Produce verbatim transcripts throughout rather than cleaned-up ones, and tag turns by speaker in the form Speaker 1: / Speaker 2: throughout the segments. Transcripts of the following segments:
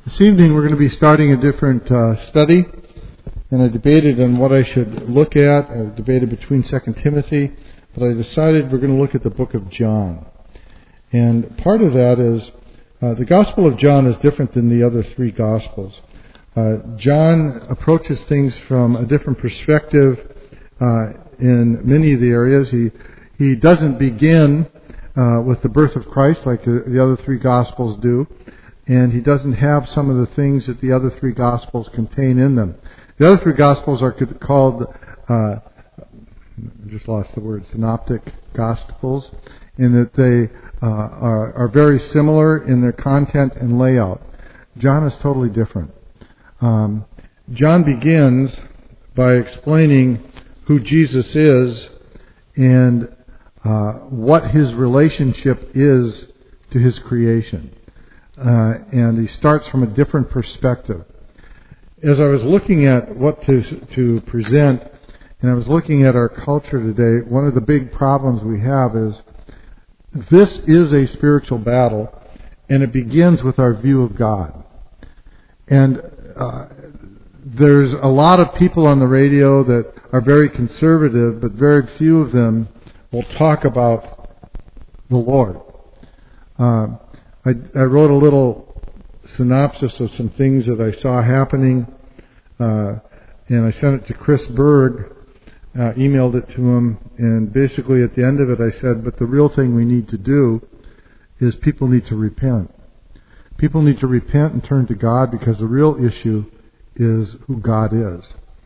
Speaker 1: This evening we're going to be starting a different uh, study, and I debated on what I should look at. I debated between Second Timothy, but I decided we're going to look at the book of John. And part of that is uh, the Gospel of John is different than the other three Gospels. Uh, John approaches things from a different perspective uh, in many of the areas. He he doesn't begin uh, with the birth of Christ like the, the other three Gospels do. And he doesn't have some of the things that the other three Gospels contain in them. The other three Gospels are called, uh, I just lost the word, synoptic Gospels, in that they uh, are, are very similar in their content and layout. John is totally different. Um, John begins by explaining who Jesus is and uh, what his relationship is to his creation. Uh, and he starts from a different perspective. As I was looking at what to to present, and I was looking at our culture today, one of the big problems we have is this is a spiritual battle, and it begins with our view of God. And uh, there's a lot of people on the radio that are very conservative, but very few of them will talk about the Lord. Uh, I, I wrote a little synopsis of some things that I saw happening, uh, and I sent it to Chris Berg, uh, emailed it to him, and basically at the end of it I said, but the real thing we need to do is people need to repent. People need to repent and turn to God, because the real issue is who God is.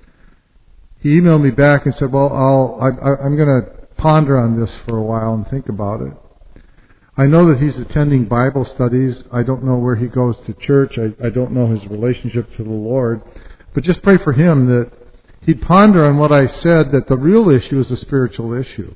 Speaker 1: He emailed me back and said, well, I'll, I, I'm going to ponder on this for a while and think about it. I know that he's attending Bible studies. I don't know where he goes to church. I, I don't know his relationship to the Lord. But just pray for him that he'd ponder on what I said, that the real issue is a spiritual issue.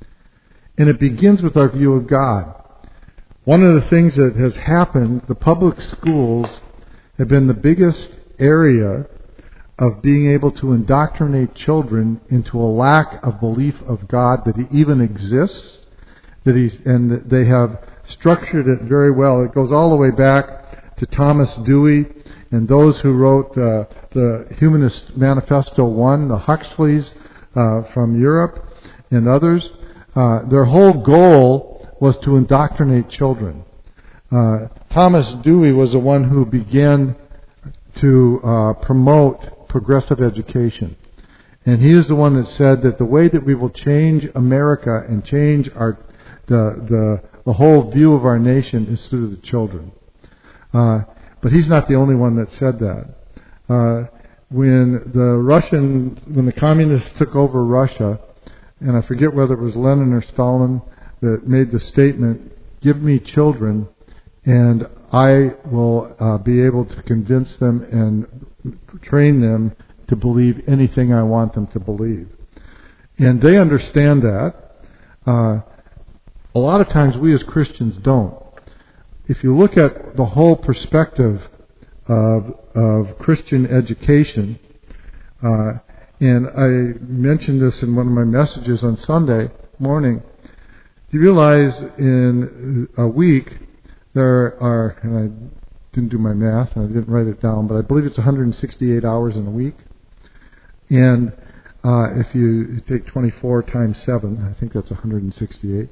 Speaker 1: And it begins with our view of God. One of the things that has happened, the public schools have been the biggest area of being able to indoctrinate children into a lack of belief of God, that he even exists. That he's, and they have structured it very well. It goes all the way back to Thomas Dewey and those who wrote uh, the Humanist Manifesto one, the Huxleys uh, from Europe and others. Uh, their whole goal was to indoctrinate children. Uh, Thomas Dewey was the one who began to uh, promote progressive education. And he is the one that said that the way that we will change America and change our The, the the whole view of our nation is through the children. Uh, but he's not the only one that said that. Uh, when the Russian, when the communists took over Russia, and I forget whether it was Lenin or Stalin that made the statement, "Give me children, and I will uh, be able to convince them and train them to believe anything I want them to believe." And they understand that. Uh, A lot of times we as Christians don't. If you look at the whole perspective of, of Christian education, uh, and I mentioned this in one of my messages on Sunday morning, you realize in a week there are, and I didn't do my math and I didn't write it down, but I believe it's one hundred sixty-eight hours in a week. And uh, if you take twenty-four times seven, I think that's one hundred sixty-eight.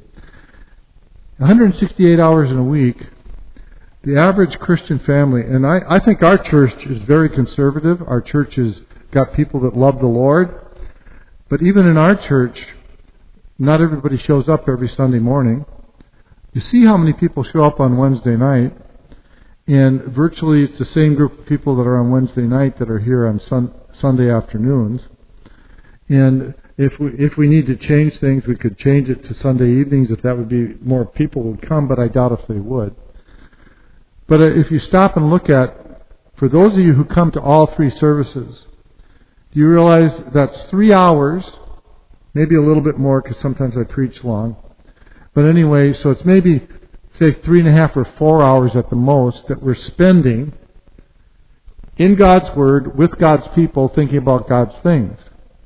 Speaker 1: one hundred sixty-eight hours in a week, the average Christian family, and I, I think our church is very conservative. Our church has got people that love the Lord. But even in our church, not everybody shows up every Sunday morning. You see how many people show up on Wednesday night, and virtually it's the same group of people that are on Wednesday night that are here on sun, Sunday afternoons. And If we if we need to change things, we could change it to Sunday evenings if that would be more people would come, but I doubt if they would. But if you stop and look at, for those of you who come to all three services, do you realize that's three hours, maybe a little bit more because sometimes I preach long. But anyway, so it's maybe, say, three and a half or four hours at the most that we're spending in God's Word, with God's people, thinking about God's things.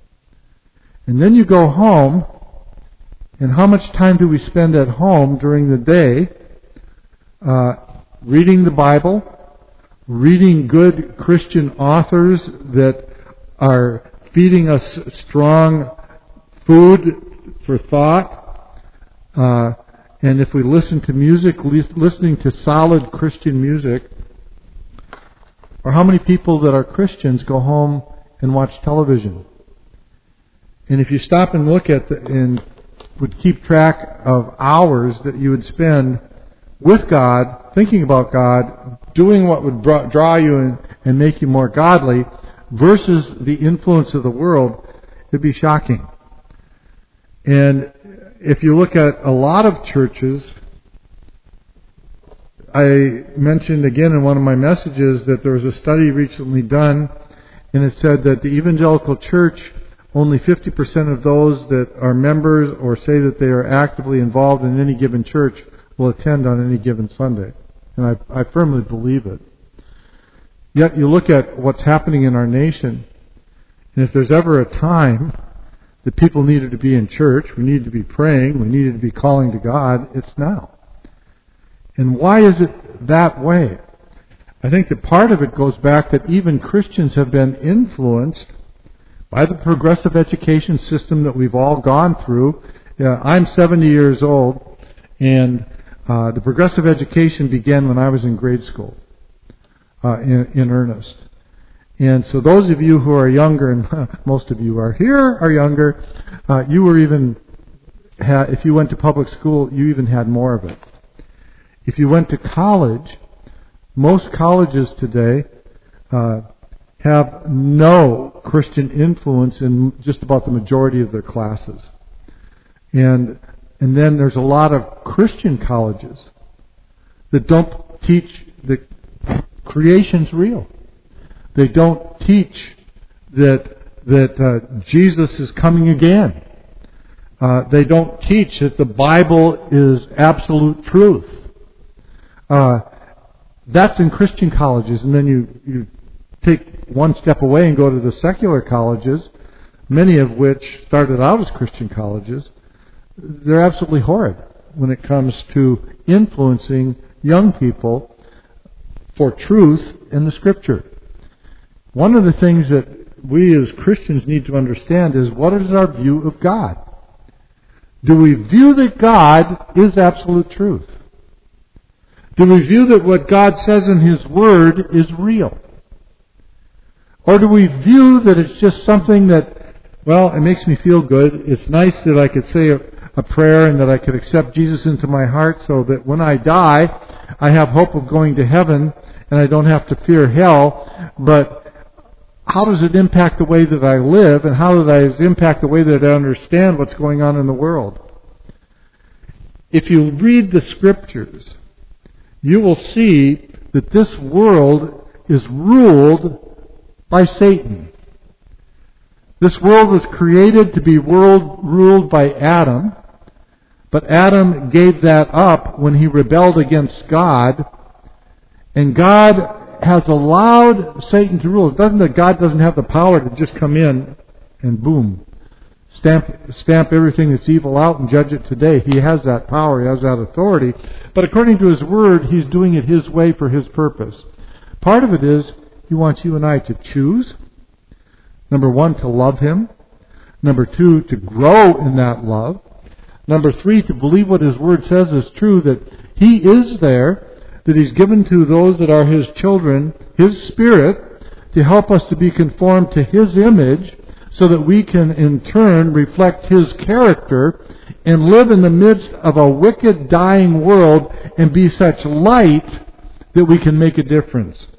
Speaker 1: And then you go home, and how much time do we spend at home during the day uh, reading the Bible, reading good Christian authors that are feeding us strong food for thought. Uh, and if we listen to music, listening to solid Christian music, or how many people that are Christians go home and watch television? And if you stop and look at the, and would keep track of hours that you would spend with God, thinking about God, doing what would draw you and, and make you more godly, versus the influence of the world, it'd be shocking. And if you look at a lot of churches, I mentioned again in one of my messages that there was a study recently done, and it said that the evangelical church, only fifty percent of those that are members or say that they are actively involved in any given church will attend on any given Sunday. And I, I firmly believe it. Yet you look at what's happening in our nation, and if there's ever a time that people needed to be in church, we needed to be praying, we needed to be calling to God, it's now. And why is it that way? I think that part of it goes back that even Christians have been influenced by the progressive education system that we've all gone through. Uh, I'm seventy years old, and uh, the progressive education began when I was in grade school, uh, in, in earnest. And so those of you who are younger, and most of you are here, are younger, uh, you were even, had, if you went to public school, you even had more of it. If you went to college, most colleges today uh, have no Christian influence in just about the majority of their classes. And and then there's a lot of Christian colleges that don't teach that creation's real. They don't teach that that uh, Jesus is coming again. Uh, they don't teach that the Bible is absolute truth. Uh, that's in Christian colleges, and then you, you take one step away and go to the secular colleges, many of which started out as Christian colleges. They're absolutely horrid when it comes to influencing young people for truth in the Scripture. One of the things that we as Christians need to understand is, what is our view of God? Do we view that God is absolute truth? Do we view that what God says in His Word is real? Or do we view that it's just something that, well, it makes me feel good. It's nice that I could say a, a prayer and that I could accept Jesus into my heart so that when I die, I have hope of going to heaven and I don't have to fear hell. But how does it impact the way that I live, and how does it impact the way that I understand what's going on in the world? If you read the Scriptures, you will see that this world is ruled by Satan. This world was created to be world ruled by Adam, but Adam gave that up when he rebelled against God, and God has allowed Satan to rule. It doesn't that God doesn't have the power to just come in and boom, stamp stamp everything that's evil out and judge it today. He has that power, he has that authority. But according to His Word, He's doing it His way for His purpose. Part of it is He wants you and I to choose. Number one, to love Him. Number two, to grow in that love. Number three, to believe what His Word says is true, that He is there, that He's given to those that are His children, His Spirit, to help us to be conformed to His image, so that we can in turn reflect His character and live in the midst of a wicked, dying world and be such light that we can make a difference.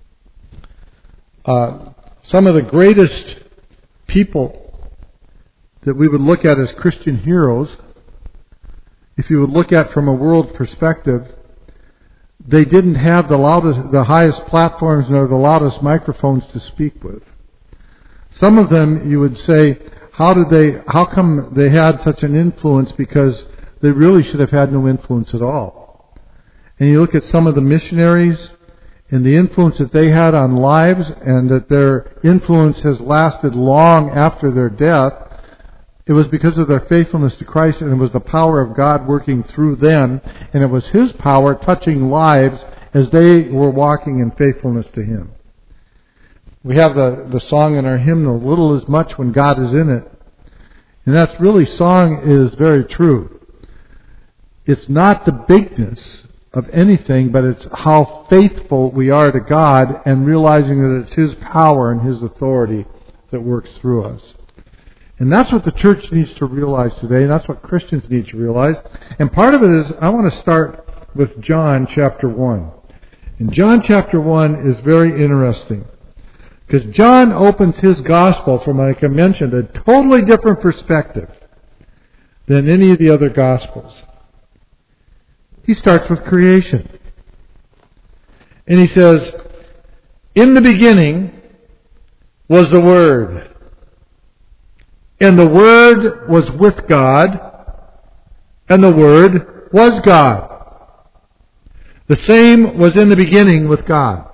Speaker 1: Uh, some of the greatest people that we would look at as Christian heroes, if you would look at from a world perspective, they didn't have the loudest, the highest platforms nor the loudest microphones to speak with. Some of them, you would say, how did they, how come they had such an influence? Because they really should have had no influence at all. And you look at some of the missionaries and the influence that they had on lives, and that their influence has lasted long after their death. It was because of their faithfulness to Christ, and it was the power of God working through them, and it was His power touching lives as they were walking in faithfulness to Him. We have the, the song in our hymnal, little is much when God is in it. And that's really, song is very true. It's not the bigness of anything, but it's how faithful we are to God and realizing that it's His power and His authority that works through us. And that's what the church needs to realize today, and that's what Christians need to realize. And part of it is, I want to start with John chapter one. And John chapter one is very interesting, because John opens his gospel from, like I mentioned, a totally different perspective than any of the other gospels. He starts with creation. And he says, in the beginning was the Word. And the Word was with God. And the Word was God. The same was in the beginning with God.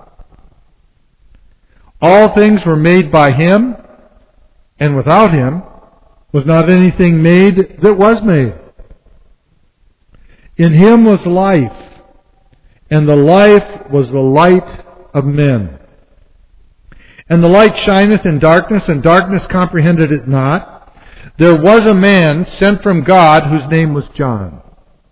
Speaker 1: All things were made by Him, and without Him was not anything made that was made. In Him was life, and the life was the light of men. And the light shineth in darkness, and darkness comprehended it not. There was a man sent from God whose name was John.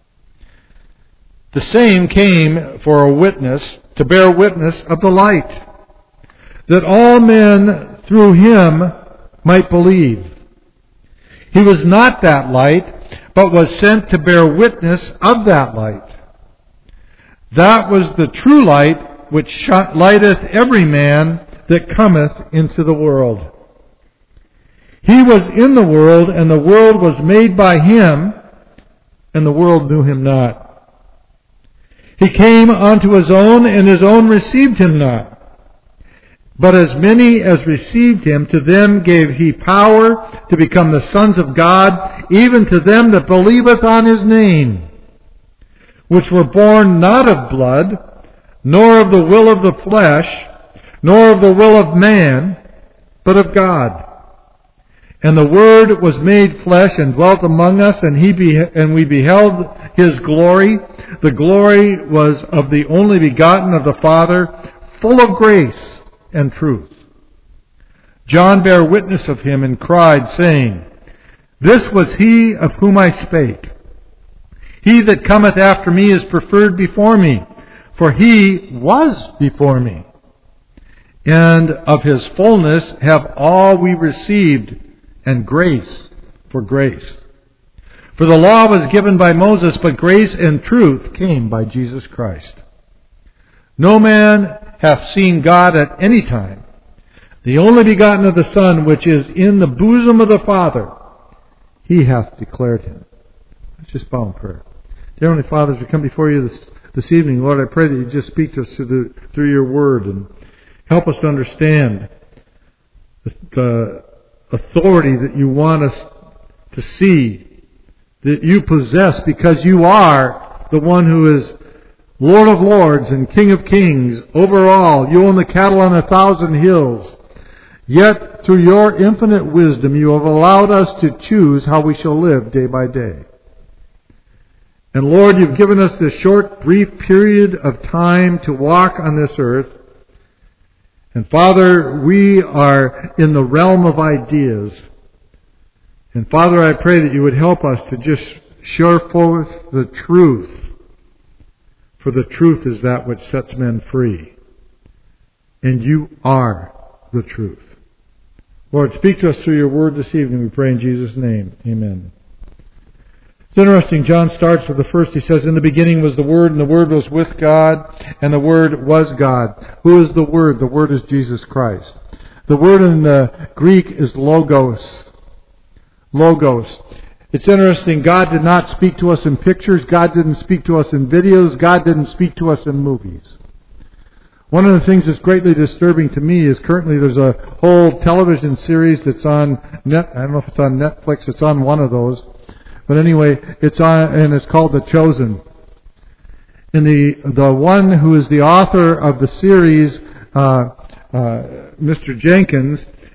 Speaker 1: The same came for a witness, to bear witness of the light, that all men through him might believe. He was not that light, but was sent to bear witness of that light. That was the true light which lighteth every man that cometh into the world. He was in the world, and the world was made by Him, and the world knew Him not. He came unto His own, and His own received Him not. But as many as received Him, to them gave He power to become the sons of God, even to them that believeth on His name, which were born not of blood, nor of the will of the flesh, nor of the will of man, but of God. And the Word was made flesh and dwelt among us, and he be- and we beheld His glory. The glory was of the only begotten of the Father, full of grace and truth. John bare witness of Him and cried, saying, This was He of whom I spake. He that cometh after me is preferred before me, for He was before me. And of His fullness have all we received, and grace for grace. For the law was given by Moses, but grace and truth came by Jesus Christ. No man hath seen God at any time. The only begotten of the Son, which is in the bosom of the Father, He hath declared Him. Let's just bow in prayer. Dear Heavenly Father, as we come before You this, this evening, Lord, I pray that You just speak to us through, the, through Your Word and help us to understand the, the authority that You want us to see, that You possess, because You are the one who is Lord of lords and King of kings over all. You own the cattle on a thousand hills. Yet through Your infinite wisdom You have allowed us to choose how we shall live day by day. And Lord, You've given us this short, brief period of time to walk on this earth. And Father, we are in the realm of ideas. And Father, I pray that You would help us to just share forth the truth. For the truth is that which sets men free. And You are the truth. Lord, speak to us through Your Word this evening, we pray in Jesus' name. Amen. It's interesting, John starts with the first, he says, In the beginning was the Word, and the Word was with God, and the Word was God. Who is the Word? The Word is Jesus Christ. The word in the Greek is logos. Logos. It's interesting, God did not speak to us in pictures, God didn't speak to us in videos, God didn't speak to us in movies. One of the things that's greatly disturbing to me is currently there's a whole television series that's on net. I don't know if it's on Netflix. It's on one of those, but anyway, it's on, and it's called The Chosen. And the the one who is the author of the series, uh, uh, Mister Jenkins,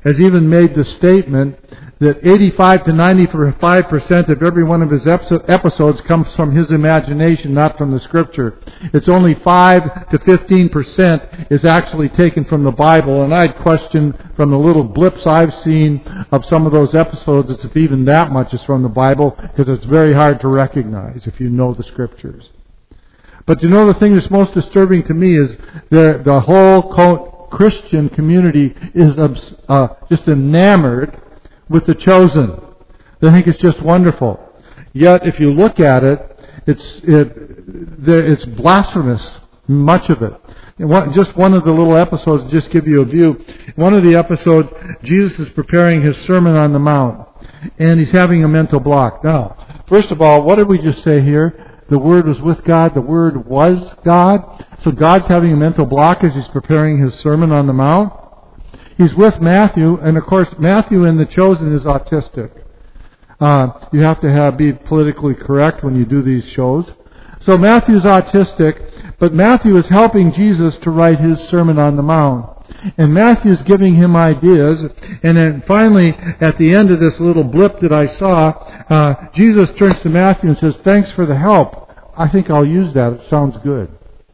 Speaker 1: has even made the statement that eighty-five to ninety-five percent of every one of his episodes comes from his imagination, not from the Scripture. It's only five to fifteen percent is actually taken from the Bible, and I'd question from the little blips I've seen of some of those episodes if even that much is from the Bible, because it's very hard to recognize if you know the Scriptures. But you know the thing that's most disturbing to me is the, the whole co- Christian community is uh, just enamored with the chosen. They think it's just wonderful. Yet, if you look at it, it's it, it's blasphemous, much of it. One, just one of the little episodes, just give you a view. One of the episodes, Jesus is preparing his Sermon on the Mount, and he's having a mental block. Now, first of all, what did we just say here? The Word was with God. The Word was God. So God's having a mental block as he's preparing his Sermon on the Mount. He's with Matthew, and of course, Matthew in The Chosen is autistic. Uh, you have to have be politically correct when you do these shows. So Matthew's autistic, but Matthew is helping Jesus to write his Sermon on the Mount. And Matthew's giving him ideas, and then finally, at the end of this little blip that I saw, uh, Jesus turns to Matthew and says, "Thanks for the help. I think I'll use that. It sounds good."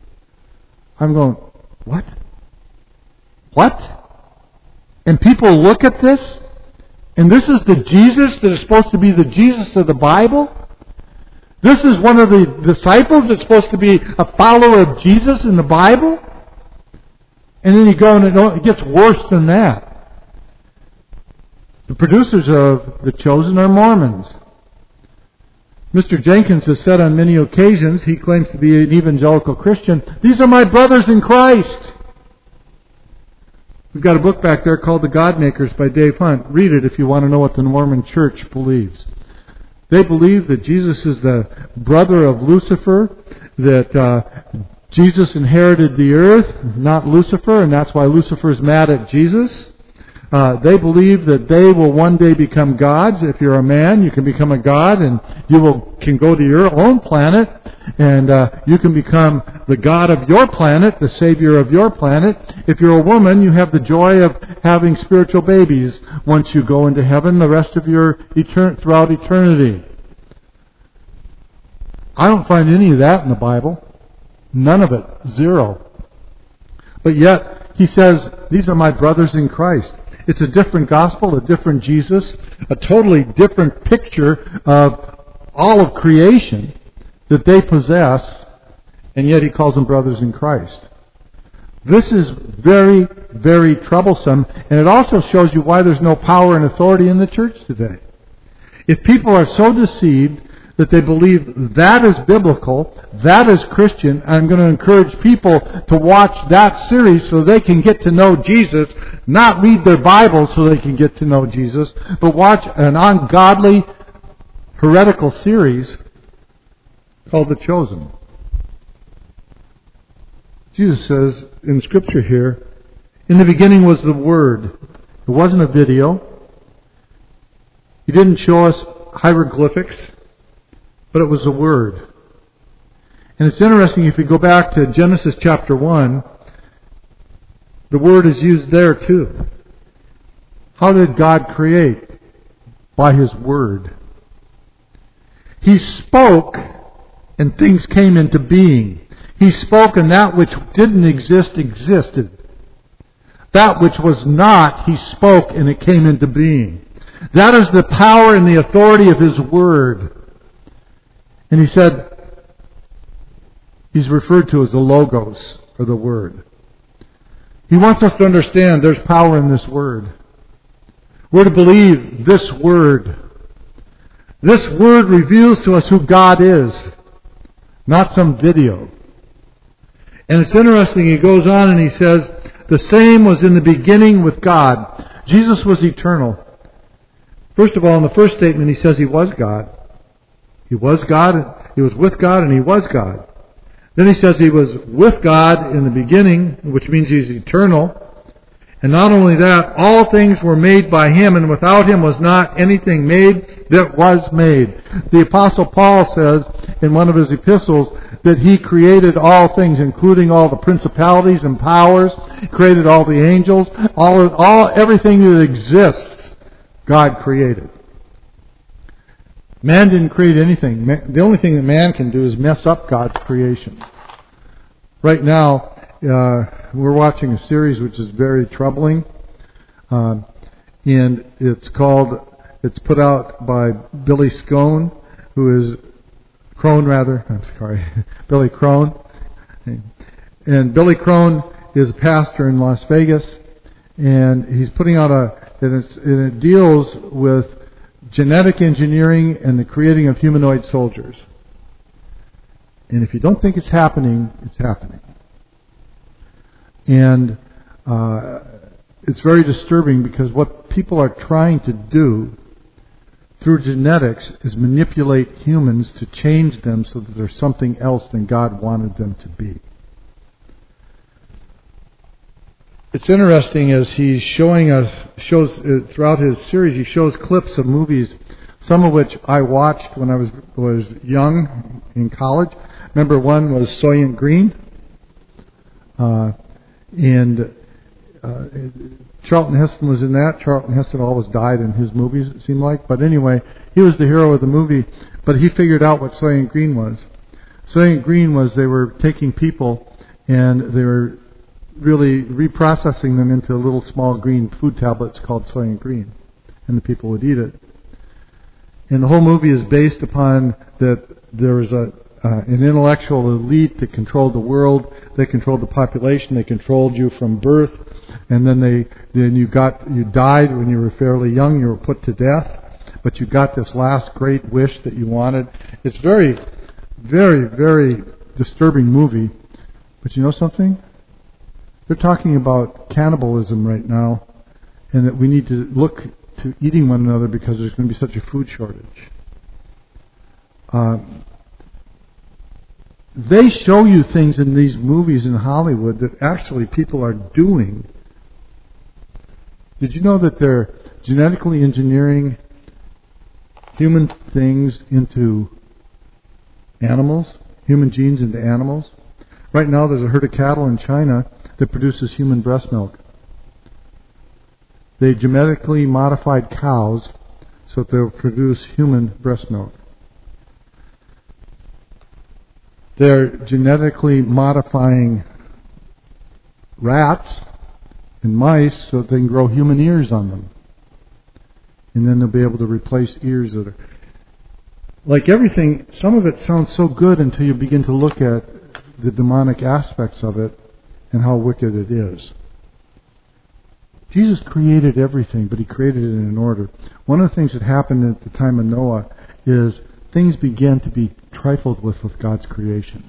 Speaker 1: I'm going, what? What? And people look at this, and this is the Jesus that is supposed to be the Jesus of the Bible? This is one of the disciples that's supposed to be a follower of Jesus in the Bible? And then you go and it gets worse than that. The producers of The Chosen are Mormons. Mister Jenkins has said on many occasions, he claims to be an evangelical Christian, "These are my brothers in Christ." We've got a book back there called The Godmakers by Dave Hunt. Read it if you want to know what the Mormon Church believes. They believe that Jesus is the brother of Lucifer, that uh, Jesus inherited the earth, not Lucifer, and that's why Lucifer is mad at Jesus. Uh, they believe that they will one day become gods. If you're a man, you can become a god, and you will can go to your own planet, and uh, you can become the god of your planet, the savior of your planet. If you're a woman, you have the joy of having spiritual babies once you go into heaven the rest of your etern- throughout eternity. I don't find any of that in the Bible. None of it. Zero. But yet, he says, "These are my brothers in Christ." It's a different gospel, a different Jesus, a totally different picture of all of creation that they possess, and yet he calls them brothers in Christ. This is very, very troublesome, and it also shows you why there's no power and authority in the church today. If people are so deceived that they believe that is biblical, that is Christian, I'm going to encourage people to watch that series so they can get to know Jesus, not read their Bible so they can get to know Jesus, but watch an ungodly, heretical series called The Chosen. Jesus says in Scripture here, "In the beginning was the Word." It wasn't a video. He didn't show us hieroglyphics, but it was a Word. And it's interesting, if you go back to Genesis chapter one, the Word is used there too. How did God create? By His Word. He spoke, and things came into being. He spoke, and that which didn't exist existed. That which was not, He spoke, and it came into being. That is the power and the authority of His Word. And He said, He's referred to as the Logos, or the Word. He wants us to understand there's power in this Word. We're to believe this Word. This Word reveals to us who God is, not some video. And it's interesting, he goes on and he says, "The same was in the beginning with God." Jesus was eternal. First of all, in the first statement, he says He was God. He was God, He was with God, and He was God. Then he says He was with God in the beginning, which means He's eternal. And not only that, all things were made by Him, and without Him was not anything made that was made. The Apostle Paul says in one of his epistles that he created all things, including all the principalities and powers, created all the angels, all, all everything that exists, God created. Man didn't create anything. The only thing that man can do is mess up God's creation. Right now, uh, we're watching a series which is very troubling, uh, and it's called, it's put out by Billy Scone, who is, Crone rather, I'm sorry, Billy Crone. And Billy Crone is a pastor in Las Vegas, and he's putting out a, and, it's, and it deals with genetic engineering and the creating of humanoid soldiers. And if you don't think it's happening, it's happening. And uh, it's very disturbing because what people are trying to do through genetics is manipulate humans to change them so that they're something else than God wanted them to be. It's interesting as he's showing us, shows uh, throughout his series, he shows clips of movies, some of which I watched when I was was young in college. Remember, one was Soylent Green, uh, and uh, Charlton Heston was in that. Charlton Heston always died in his movies, it seemed like. But anyway, he was the hero of the movie. But he figured out what Soylent Green was. Soylent Green was they were taking people and they were really reprocessing them into little small green food tablets called Soylent Green, and the people would eat it. And the whole movie is based upon that there was a uh, an intellectual elite that controlled the world. They controlled the population. They controlled you from birth, and then they then you got you died when you were fairly young. You were put to death, but you got this last great wish that you wanted. It's very, very, very disturbing movie. But you know something? They're talking about cannibalism right now, and that we need to look to eating one another because there's going to be such a food shortage. Uh, they show you things in these movies in Hollywood that actually people are doing. Did you know that they're genetically engineering human things into animals, human genes into animals? Right now there's a herd of cattle in China that produces human breast milk. They genetically modified cows so that they'll produce human breast milk. They're genetically modifying rats and mice so that they can grow human ears on them. And then they'll be able to replace ears that are... Like everything, some of it sounds so good until you begin to look at the demonic aspects of it and how wicked it is. Jesus created everything, but He created it in an order. One of the things that happened at the time of Noah is things began to be trifled with with God's creation.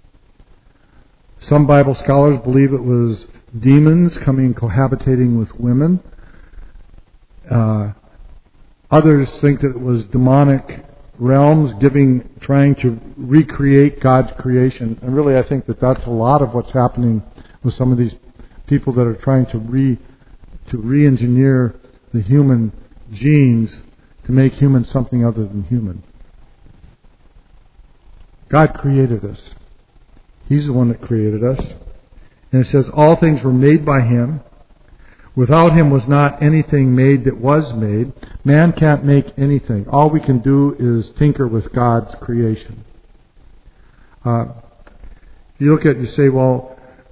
Speaker 1: Some Bible scholars believe it was demons coming and cohabitating with women. Uh, others think that it was demonic realms giving, trying to recreate God's creation. And really I think that that's a lot of what's happening with some of these people that are trying to re to re-engineer the human genes to make humans something other than human. God created us. He's the one that created us. And it says, all things were made by Him. Without Him was not anything made that was made. Man can't make anything. All we can do is tinker with God's creation. Uh, you look at it, you say, well,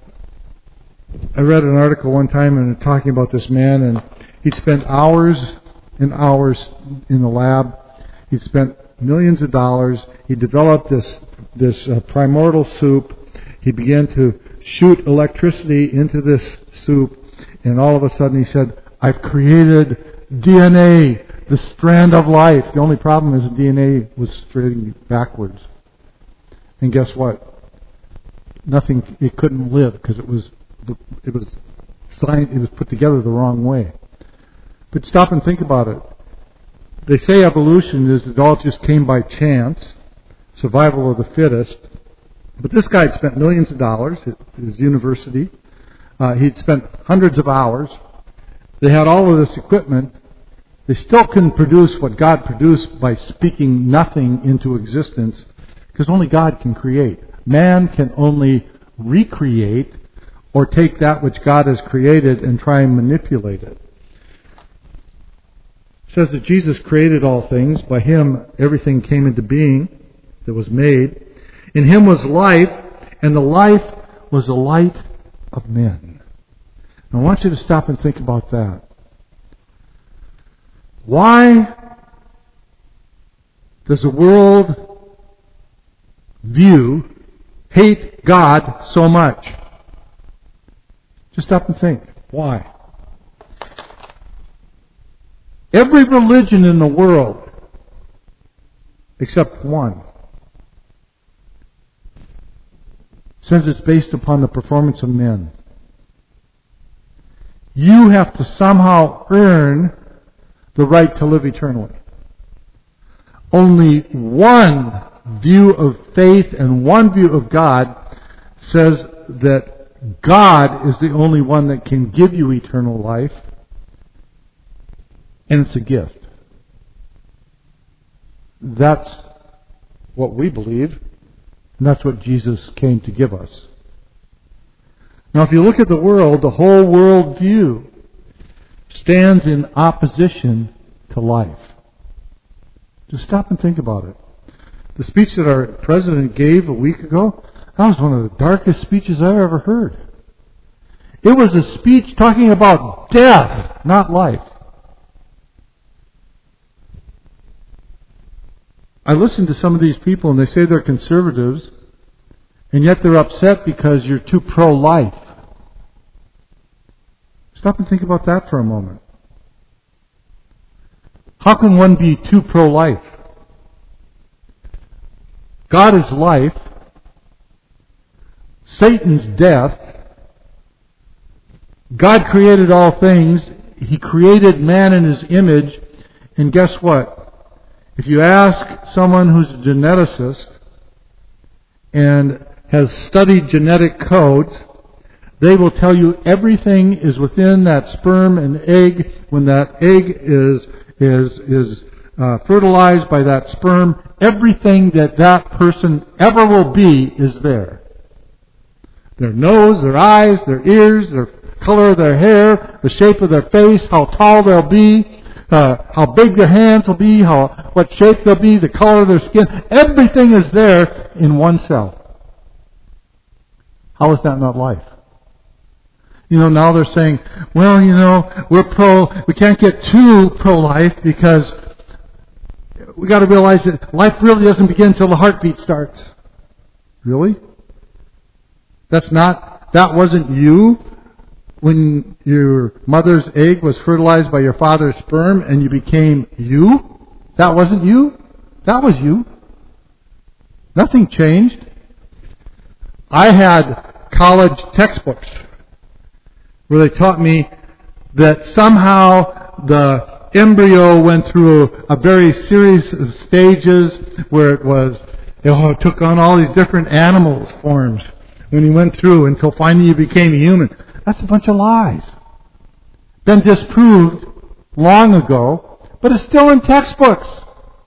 Speaker 1: I read an article one time and talking about this man, and he'd spent hours and hours in the lab. He'd spent millions of dollars. He developed this this uh, primordial soup. He began to shoot electricity into this soup, and all of a sudden he said, I've created D N A, the strand of life. The only problem is the D N A was straight backwards. And guess what? Nothing, it couldn't live because it was It was it was put together the wrong way. But stop and think about it. They say evolution is it all just came by chance, survival of the fittest. But this guy had spent millions of dollars at his university. Uh, he'd spent hundreds of hours. They had all of this equipment. They still couldn't produce what God produced by speaking nothing into existence, because only God can create. Man can only recreate or take that which God has created and try and manipulate it. It says that Jesus created all things. By Him, everything came into being that was made. In Him was life, and the life was the light of men. I want you to stop and think about that. Why does the world view, hate God so much? Just stop and think. Why? Every religion in the world, except one, says it's based upon the performance of men. You have to somehow earn the right to live eternally. Only one view of faith and one view of God says that God is the only one that can give you eternal life, and it's a gift. That's what we believe, and that's what Jesus came to give us. Now, if you look at the world, the whole world view stands in opposition to life. Just stop and think about it. The speech that our president gave a week ago, that was one of the darkest speeches I've ever heard. It was a speech talking about death, not life. I listen to some of these people and they say they're conservatives, and yet they're upset because you're too pro-life. Stop and think about that for a moment. How can one be too pro-life? God is life. Satan's death. God created all things. He created man in His image. And guess what? If you ask someone who's a geneticist and has studied genetic codes, they will tell you everything is within that sperm and egg. When that egg is is is uh, fertilized by that sperm, everything that that person ever will be is there. Their nose, their eyes, their ears, their color of their hair, the shape of their face, how tall they'll be, uh, how big their hands will be, how what shape they'll be, the color of their skin. Everything is there in one cell. How is that not life? You know, now they're saying, well, you know, we're pro, we can't get too pro-life because we got to realize that life really doesn't begin until the heartbeat starts. Really? That's not, that wasn't you when your mother's egg was fertilized by your father's sperm and you became you? That wasn't you? That was you. Nothing changed. I had college textbooks where they taught me that somehow the embryo went through a, a very series of stages where it was, it took on all these different animals forms when you went through until finally you became a human. That's a bunch of lies. Been disproved long ago, but it's still in textbooks.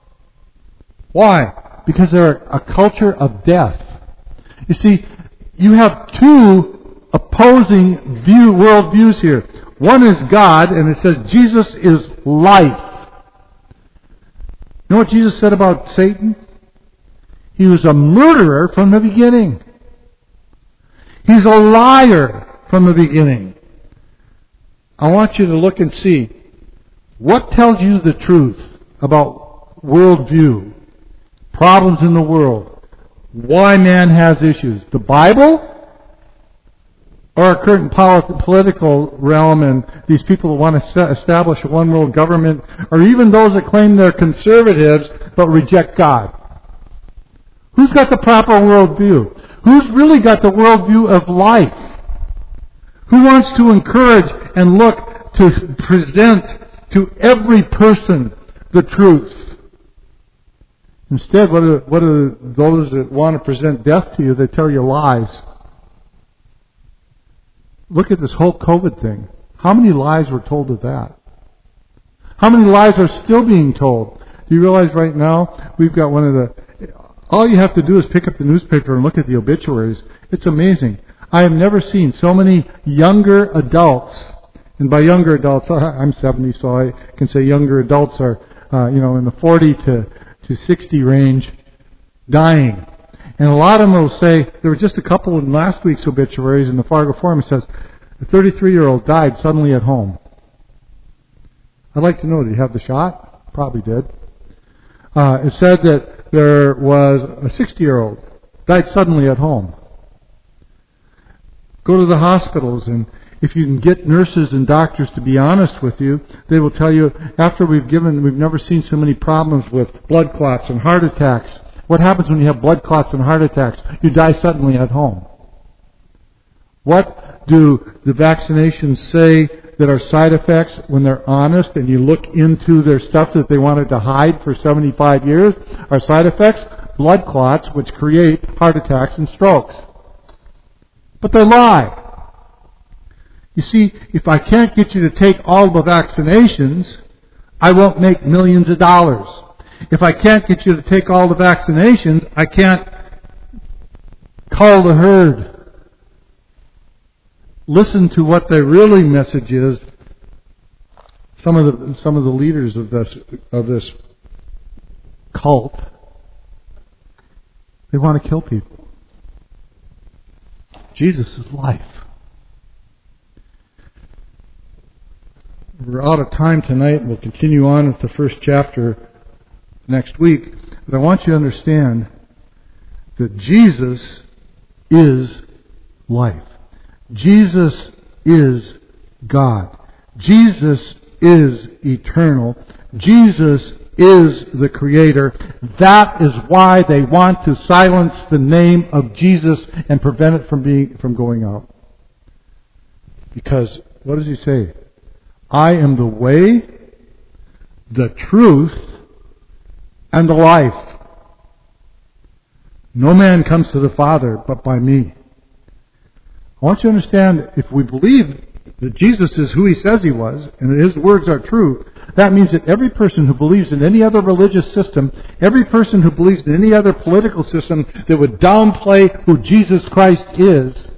Speaker 1: Why? Because they're a culture of death. You see, you have two opposing view worldviews here. One is God, and it says Jesus is life. You know what Jesus said about Satan? He was a murderer from the beginning. He's a liar from the beginning. I want you to look and see what tells you the truth about worldview, problems in the world, why man has issues. The Bible? Or our current political realm and these people who want to establish a one world government, or even those that claim they're conservatives but reject God. Who's got the proper worldview? Who's really got the worldview of life? Who wants to encourage and look to present to every person the truth? Instead, what are, what are those that want to present death to you? They tell you lies. Look at this whole COVID thing. How many lies were told of that? How many lies are still being told? Do you realize right now we've got one of the... All you have to do is pick up the newspaper and look at the obituaries. It's amazing. I have never seen so many younger adults, and by younger adults, I'm seventy, so I can say younger adults are, uh, you know, in the forty to, to sixty range, dying. And a lot of them will say, there were just a couple in last week's obituaries in the Fargo Forum, it says, a thirty-three-year-old died suddenly at home. I'd like to know, did he have the shot? Probably did. Uh, it said that there was a sixty-year-old, died suddenly at home. Go to the hospitals, and if you can get nurses and doctors to be honest with you, they will tell you, after we've given, we've never seen so many problems with blood clots and heart attacks. What happens when you have blood clots and heart attacks? You die suddenly at home. What do the vaccinations say that are side effects when they're honest and you look into their stuff that they wanted to hide for seventy-five years? Are side effects blood clots, which create heart attacks and strokes. But they lie. You see, if I can't get you to take all the vaccinations, I won't make millions of dollars. If I can't get you to take all the vaccinations, I can't cull the herd. Listen to what their really message is. Some of the some of the leaders of this of this cult, they want to kill people. Jesus is life. We're out of time tonight. We'll continue on with the first chapter next week. But I want you to understand that Jesus is life. Jesus is God. Jesus is eternal. Jesus is the Creator. That is why they want to silence the name of Jesus and prevent it from being from going out. Because what does he say? I am the way, the truth, and the life. No man comes to the Father but by me. I want you to understand, if we believe that Jesus is who he says he was, and that his words are true, that means that every person who believes in any other religious system, every person who believes in any other political system that would downplay who Jesus Christ is,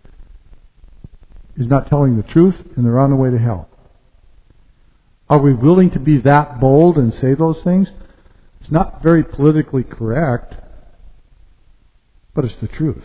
Speaker 1: is not telling the truth, and they're on the way to hell. Are we willing to be that bold and say those things? It's not very politically correct, but it's the truth.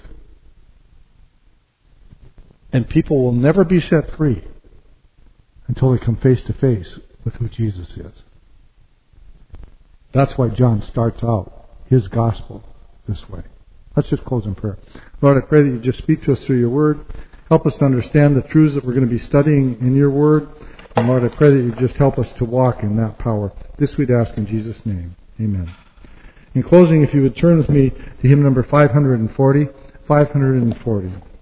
Speaker 1: And people will never be set free until they come face to face with who Jesus is. That's why John starts out his gospel this way. Let's just close in prayer. Lord, I pray that you just speak to us through your word. Help us to understand the truths that we're going to be studying in your word. And Lord, I pray that you just help us to walk in that power. This we'd ask in Jesus' name. Amen. In closing, if you would turn with me to hymn number five hundred forty. five hundred forty.